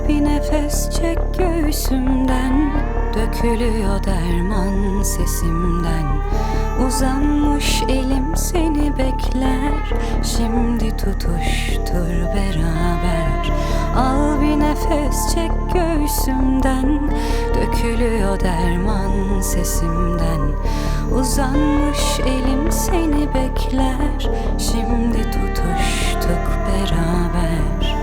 bir nefes çek göğsümden, dökülüyor derman sesimden. Uzanmış elim seni bekler, şimdi tutuştur beraber. Al bir nefes çek göğsümden, dökülüyor derman sesimden. Uzanmış elim seni bekler, şimdi tutuştuk beraber.